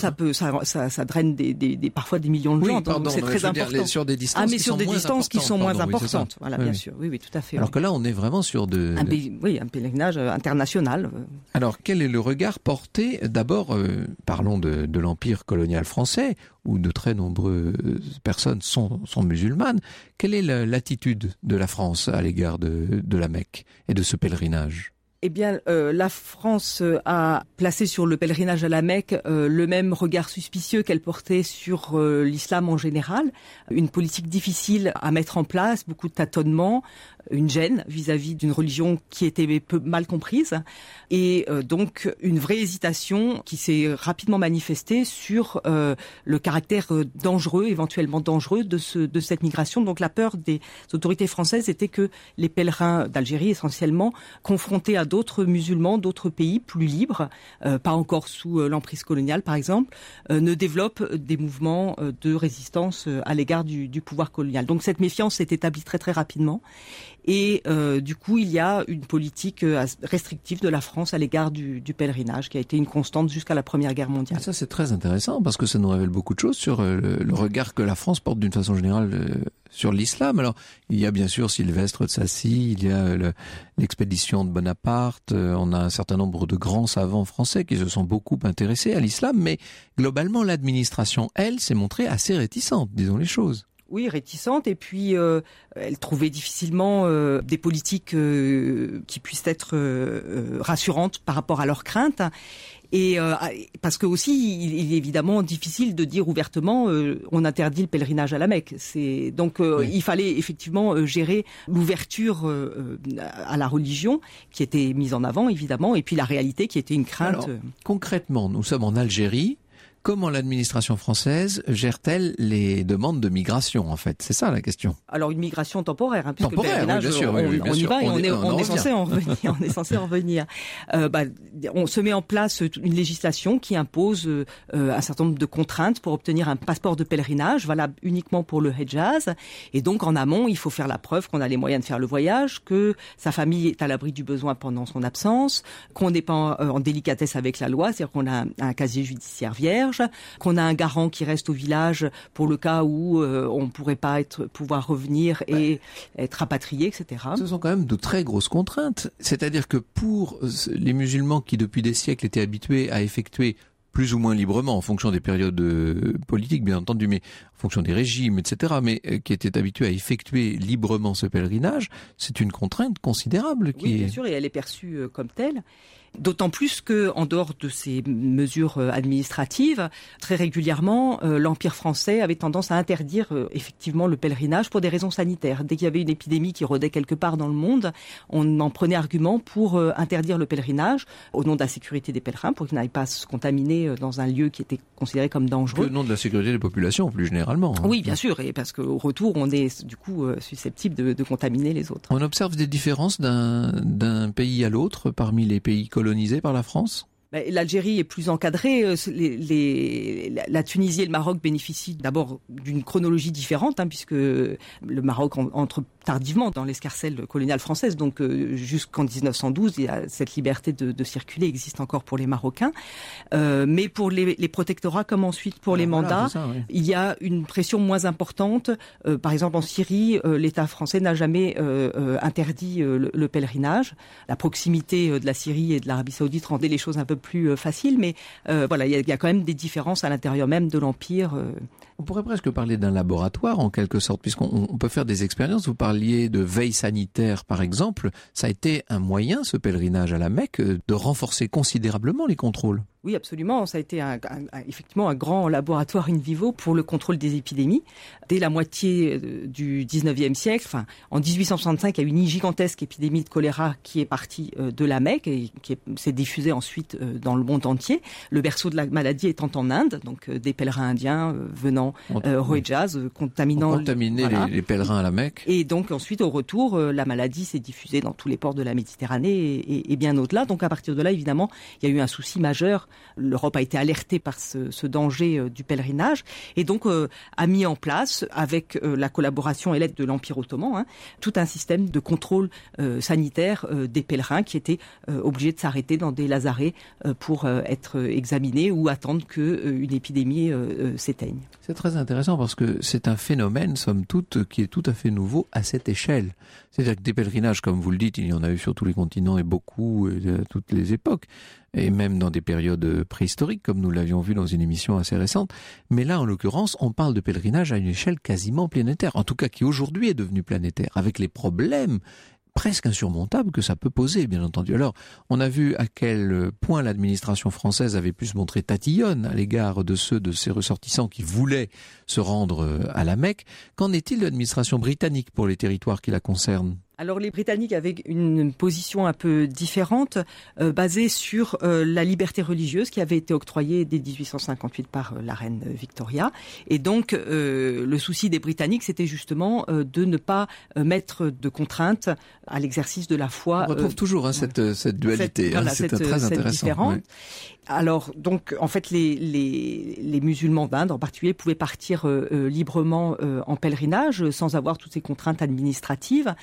E: ça draine parfois des millions de gens.
C: Pardon,
E: donc c'est très important.
C: Sur des distances,
E: mais sur des distances qui sont moins importantes. Voilà, bien sûr. Oui, tout à fait.
C: Alors que là, on est vraiment sur
E: un pèlerinage international.
C: Alors, quel est le regard porté? D'abord, parlons de l'empire colonial français, où de très nombreuses personnes sont musulmanes. Quelle est l'attitude de la France à l'égard de la Mecque et de ce pèlerinage?
E: Eh bien, la France a placé sur le pèlerinage à la Mecque le même regard suspicieux qu'elle portait sur l'islam en général. Une politique difficile à mettre en place, beaucoup de tâtonnements, une gêne vis-à-vis d'une religion qui était peu mal comprise, et donc une vraie hésitation qui s'est rapidement manifestée sur le caractère dangereux, éventuellement dangereux de cette migration. Donc la peur des autorités françaises était que les pèlerins d'Algérie essentiellement, confrontés à d'autres musulmans, d'autres pays plus libres, pas encore sous l'emprise coloniale par exemple, ne développent des mouvements de résistance à l'égard du pouvoir colonial. Donc cette méfiance s'est établie très très rapidement. Et du coup, il y a une politique restrictive de la France à l'égard du pèlerinage qui a été une constante jusqu'à la Première Guerre mondiale.
C: Ça, c'est très intéressant parce que ça nous révèle beaucoup de choses sur le regard que la France porte d'une façon générale sur l'islam. Alors, il y a bien sûr Sylvestre de Sacy, il y a l'expédition de Bonaparte, on a un certain nombre de grands savants français qui se sont beaucoup intéressés à l'islam, mais globalement, l'administration, elle, s'est montrée assez réticente, disons les choses.
E: Oui, réticente, et puis elle trouvait difficilement des politiques qui puissent être rassurantes par rapport à leurs craintes. Et parce que aussi, il est évidemment difficile de dire ouvertement on interdit le pèlerinage à la Mecque. Il fallait effectivement gérer l'ouverture à la religion qui était mise en avant évidemment, et puis la réalité qui était une crainte.
C: Alors, concrètement, nous sommes en Algérie. Comment l'administration française gère-t-elle les demandes de migration, en fait? C'est ça la question.
E: Alors une migration temporaire, hein, puisque
C: temporaire,
E: le pèlerinage,
C: oui, bien sûr,
E: on y va et
C: on
E: est censé en revenir. On est censé en revenir. On se met en place une législation qui impose un certain nombre de contraintes pour obtenir un passeport de pèlerinage valable uniquement pour le Hedjaz. Et donc en amont, il faut faire la preuve qu'on a les moyens de faire le voyage, que sa famille est à l'abri du besoin pendant son absence, qu'on n'est pas en délicatesse avec la loi, c'est-à-dire qu'on a un casier judiciaire vierge, qu'on a un garant qui reste au village pour le cas où on ne pourrait pas pouvoir revenir et être rapatrié, etc.
C: Ce sont quand même de très grosses contraintes. C'est-à-dire que pour les musulmans qui depuis des siècles étaient habitués à effectuer plus ou moins librement, en fonction des périodes politiques, bien entendu, mais en fonction des régimes, etc., mais qui étaient habitués à effectuer librement ce pèlerinage, c'est une contrainte considérable qui
E: Oui, bien sûr, et elle est perçue comme telle. D'autant plus que, en dehors de ces mesures administratives, très régulièrement, l'Empire français avait tendance à interdire effectivement le pèlerinage pour des raisons sanitaires. Dès qu'il y avait une épidémie qui rôdait quelque part dans le monde, on en prenait argument pour interdire le pèlerinage au nom de la sécurité des pèlerins, pour qu'ils n'aillent pas se contaminer dans un lieu qui était considéré comme dangereux.
C: Au nom de la sécurité des populations, plus généralement. Hein.
E: Oui, bien sûr, et parce qu'au retour, on est du coup susceptible de contaminer les autres.
C: On observe des différences d'un pays à l'autre parmi les pays colonisés par la France ?
E: L'Algérie est plus encadrée. La Tunisie et le Maroc bénéficient d'abord d'une chronologie différente, hein, puisque le Maroc entre tardivement dans l'escarcelle coloniale française, donc jusqu'en 1912, il y a cette liberté de circuler existe encore pour les Marocains. Mais pour les protectorats, comme ensuite pour les mandats, il y a une pression moins importante. Par exemple, en Syrie, l'État français n'a jamais interdit le pèlerinage. La proximité de la Syrie et de l'Arabie Saoudite rendait les choses un peu plus facile, mais voilà, il y a quand même des différences à l'intérieur même de l'Empire.
C: On pourrait presque parler d'un laboratoire en quelque sorte, puisqu'on peut faire des expériences. Vous parliez de veille sanitaire, par exemple. Ça a été un moyen, ce pèlerinage à la Mecque, de renforcer considérablement les contrôles.
E: Oui, absolument. Ça a été effectivement un grand laboratoire in vivo pour le contrôle des épidémies. Dès la moitié du 19e siècle, en 1865, il y a eu une gigantesque épidémie de choléra qui est partie de la Mecque et qui s'est diffusée ensuite dans le monde entier. Le berceau de la maladie étant en Inde, donc des pèlerins indiens venant au Hedjaz, contaminant
C: les pèlerins à la Mecque.
E: Et donc ensuite, au retour, la maladie s'est diffusée dans tous les ports de la Méditerranée et bien au-delà. Donc à partir de là, évidemment, il y a eu un souci majeur. L'Europe a été alertée par ce danger du pèlerinage et donc a mis en place, avec la collaboration et l'aide de l'Empire ottoman, tout un système de contrôle sanitaire des pèlerins qui étaient obligés de s'arrêter dans des lazarets pour être examinés ou attendre qu'une épidémie s'éteigne.
C: C'est très intéressant parce que c'est un phénomène, somme toute, qui est tout à fait nouveau à cette échelle. C'est-à-dire que des pèlerinages, comme vous le dites, il y en a eu sur tous les continents et beaucoup à toutes les époques, et même dans des périodes préhistoriques, comme nous l'avions vu dans une émission assez récente. Mais là, en l'occurrence, on parle de pèlerinage à une échelle quasiment planétaire, en tout cas qui aujourd'hui est devenue planétaire, avec les problèmes presque insurmontable que ça peut poser, bien entendu. Alors, on a vu à quel point l'administration française avait pu se montrer tatillonne à l'égard de ces ressortissants qui voulaient se rendre à la Mecque. Qu'en est-il de l'administration britannique pour les territoires qui la concernent ?
E: Alors les Britanniques avaient une position un peu différente, basée sur la liberté religieuse qui avait été octroyée dès 1858 par la reine Victoria. Et donc le souci des Britanniques, c'était justement de ne pas mettre de contraintes à l'exercice de la foi.
C: On retrouve toujours cette dualité, c'est très intéressant. Ouais.
E: Alors donc en fait les musulmans d'Inde en particulier pouvaient partir librement en pèlerinage sans avoir toutes ces contraintes administratives.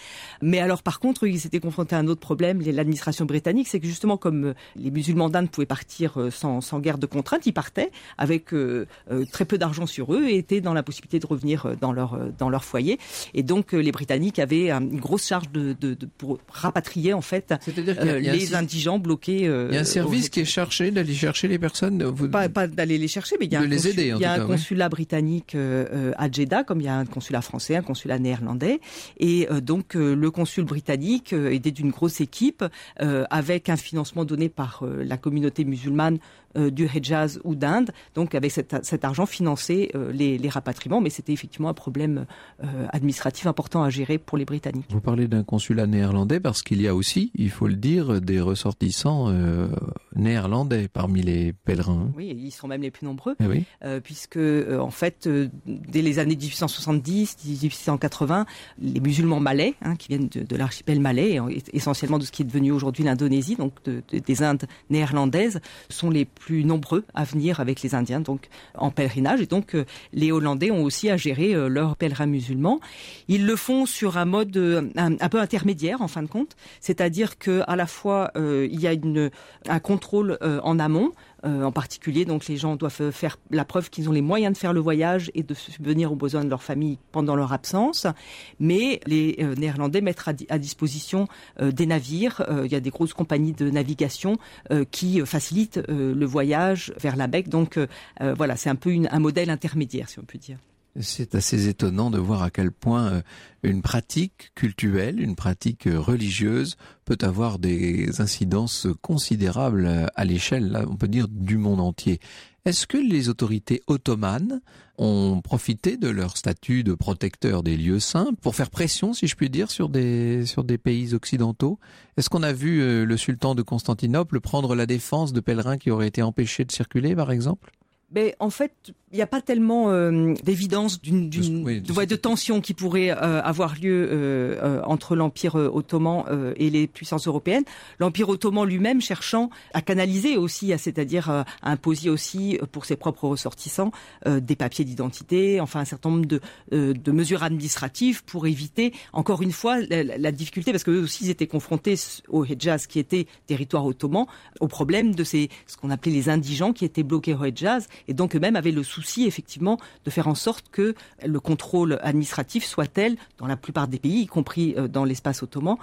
E: Mais alors par contre, ils s'étaient confrontés à un autre problème, l'administration britannique, c'est que justement comme les musulmans d'Inde pouvaient partir sans guerre de contrainte, ils partaient avec très peu d'argent sur eux et étaient dans la possibilité de revenir dans leur foyer. Et donc les Britanniques avaient une grosse charge pour rapatrier en fait les indigents bloqués.
C: Il y a un service qui est chargé d'aller chercher les personnes.
E: Pas d'aller les chercher, mais il y a un consulat britannique à Jeddah, comme il y a un consulat français, un consulat néerlandais. Et donc le consul britannique, aidé d'une grosse équipe, avec un financement donné par la communauté musulmane du Hejaz ou d'Inde, donc avec cet argent financé les rapatriements, mais c'était effectivement un problème administratif important à gérer pour les Britanniques.
C: Vous parlez d'un consulat néerlandais parce qu'il y a aussi, il faut le dire, des ressortissants néerlandais parmi les pèlerins.
E: Oui, ils sont même les plus nombreux,
C: oui.
E: Puisque en fait, dès les années 1870, 1880, les musulmans malais, qui viennent de l'archipel malais, essentiellement de ce qui est devenu aujourd'hui l'Indonésie, donc des Indes néerlandaises, sont les plus nombreux à venir avec les Indiens, donc en pèlerinage. Et donc les Hollandais ont aussi à gérer leurs pèlerins musulmans. Ils le font sur un mode un peu intermédiaire en fin de compte, c'est-à-dire que à la fois il y a un contrôle en amont. En particulier, donc les gens doivent faire la preuve qu'ils ont les moyens de faire le voyage et de subvenir aux besoins de leur famille pendant leur absence. Mais les Néerlandais mettent à disposition des navires. Il y a des grosses compagnies de navigation qui facilitent le voyage vers la Mecque. Donc voilà, c'est un peu un modèle intermédiaire, si on peut dire.
C: C'est assez étonnant de voir à quel point une pratique cultuelle, une pratique religieuse peut avoir des incidences considérables à l'échelle, là, on peut dire, du monde entier. Est-ce que les autorités ottomanes ont profité de leur statut de protecteur des lieux saints pour faire pression, si je puis dire, sur des pays occidentaux? Est-ce qu'on a vu le sultan de Constantinople prendre la défense de pèlerins qui auraient été empêchés de circuler, par exemple?
E: Mais en fait, il n'y a pas tellement d'évidence de tension qui pourrait avoir lieu entre l'Empire ottoman et les puissances européennes. L'Empire ottoman lui-même cherchant à canaliser aussi, c'est-à-dire à imposer aussi pour ses propres ressortissants des papiers d'identité, enfin un certain nombre de mesures administratives pour éviter, encore une fois, la difficulté, parce qu'eux aussi ils étaient confrontés au Hejaz, qui était territoire ottoman, au problème de ce qu'on appelait les indigents qui étaient bloqués au Hejaz, et donc eux-mêmes avaient le souci effectivement de faire en sorte que le contrôle administratif soit tel dans la plupart des pays, y compris dans l'espace ottoman,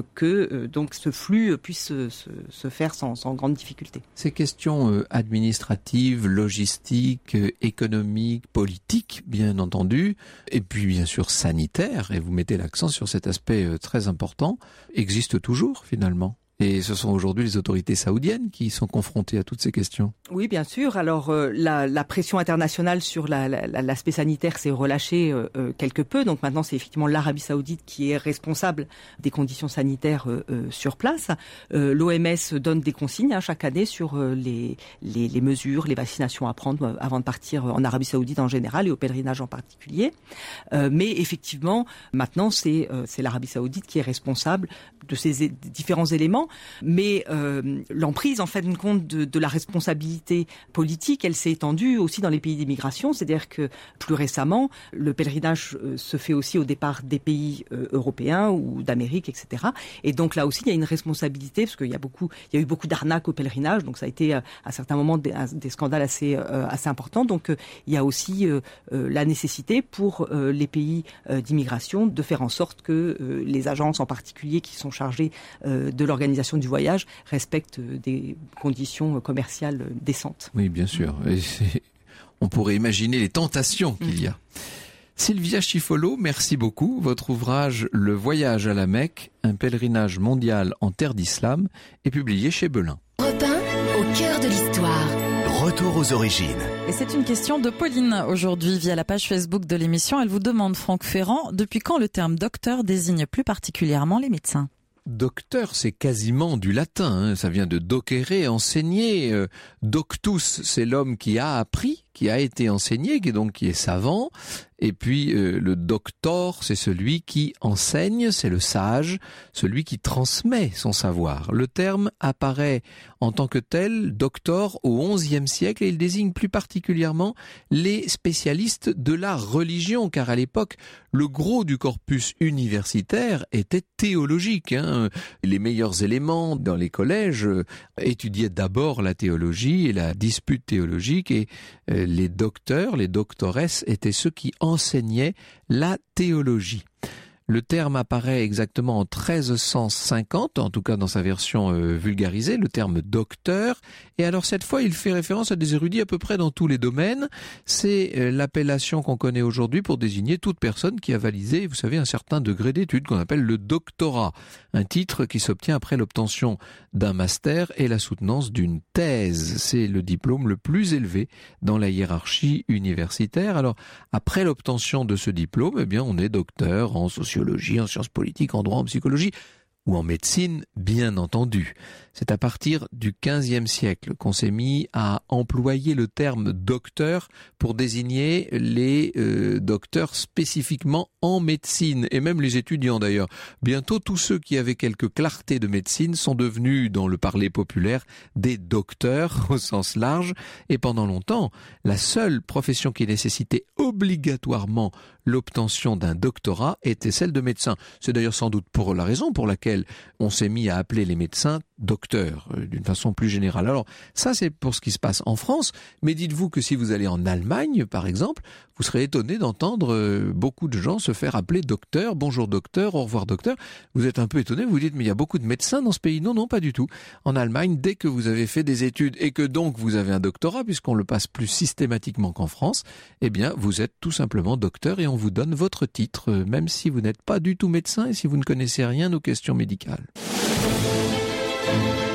E: que donc ce flux puisse se faire sans grande difficulté.
C: Ces questions administratives, logistiques, économiques, politiques, bien entendu, et puis bien sûr sanitaires, et vous mettez l'accent sur cet aspect très important, existent toujours finalement. Et ce sont aujourd'hui les autorités saoudiennes qui sont confrontées à toutes ces questions.
E: Oui, bien sûr. Alors, la pression internationale sur l'aspect sanitaire s'est relâchée quelque peu. Donc maintenant, c'est effectivement l'Arabie saoudite qui est responsable des conditions sanitaires sur place. L'OMS donne des consignes chaque année sur les mesures, les vaccinations à prendre avant de partir en Arabie saoudite en général et au pèlerinage en particulier. Mais effectivement, maintenant, c'est l'Arabie saoudite qui est responsable de ces différents éléments. Mais l'emprise, en fin de compte, de la responsabilité politique, elle s'est étendue aussi dans les pays d'immigration. C'est-à-dire que plus récemment, le pèlerinage se fait aussi au départ des pays européens ou d'Amérique, etc. Et donc là aussi, il y a une responsabilité, parce qu'il y a eu beaucoup d'arnaques au pèlerinage, donc ça a été à certains moments des scandales assez importants. Donc il y a aussi la nécessité pour les pays d'immigration de faire en sorte que les agences en particulier qui sont chargées de l'organisation du voyage respectent des conditions commerciales décentes.
C: Oui, bien sûr. Et on pourrait imaginer les tentations qu'il y a. Sylvia Schifolo, merci beaucoup. Votre ouvrage « Le voyage à la Mecque, un pèlerinage mondial en terre d'islam » est publié chez Belin.
D: Europe 1, au cœur de l'histoire.
A: Retour aux origines.
B: Et c'est une question de Pauline aujourd'hui via la page Facebook de l'émission. Elle vous demande, Franck Ferrand, depuis quand le terme docteur désigne plus particulièrement les médecins?
C: Docteur, c'est quasiment du latin, ça vient de docere, enseigner. Doctus, c'est l'homme qui a appris. qui a été enseigné, qui est savant. Et puis le doctor, c'est celui qui enseigne, c'est le sage, celui qui transmet son savoir. Le terme apparaît en tant que tel, doctor, au XIe siècle, et il désigne plus particulièrement les spécialistes de la religion, car à l'époque, le gros du corpus universitaire était théologique. Les meilleurs éléments dans les collèges étudiaient d'abord la théologie et la dispute théologique, et les docteurs, les doctoresses étaient ceux qui enseignaient la théologie. Le terme apparaît exactement en 1350, en tout cas dans sa version vulgarisée, le terme docteur. Et alors cette fois, il fait référence à des érudits à peu près dans tous les domaines. C'est l'appellation qu'on connaît aujourd'hui pour désigner toute personne qui a validé, vous savez, un certain degré d'études qu'on appelle le doctorat. Un titre qui s'obtient après l'obtention d'un master et la soutenance d'une thèse. C'est le diplôme le plus élevé dans la hiérarchie universitaire. Alors, après l'obtention de ce diplôme, on est docteur en sociologie, en sciences politiques, en droit, en psychologie ou en médecine, bien entendu. C'est à partir du XVe siècle qu'on s'est mis à employer le terme docteur pour désigner les docteurs spécifiquement en médecine, et même les étudiants d'ailleurs. Bientôt, tous ceux qui avaient quelque clarté de médecine sont devenus, dans le parler populaire, des docteurs au sens large, et pendant longtemps, la seule profession qui nécessitait obligatoirement l'obtention d'un doctorat était celle de médecin. C'est d'ailleurs sans doute pour la raison pour laquelle on s'est mis à appeler les médecins docteurs, d'une façon plus générale. Alors, ça c'est pour ce qui se passe en France, mais dites-vous que si vous allez en Allemagne, par exemple, vous serez étonné d'entendre beaucoup de gens se faire appeler docteur, bonjour docteur, au revoir docteur. Vous êtes un peu étonné, vous vous dites, mais il y a beaucoup de médecins dans ce pays. Non, pas du tout. En Allemagne, dès que vous avez fait des études et que donc vous avez un doctorat, puisqu'on le passe plus systématiquement qu'en France, vous êtes tout simplement docteur et on vous donne votre titre, même si vous n'êtes pas du tout médecin et si vous ne connaissez rien aux questions médicales.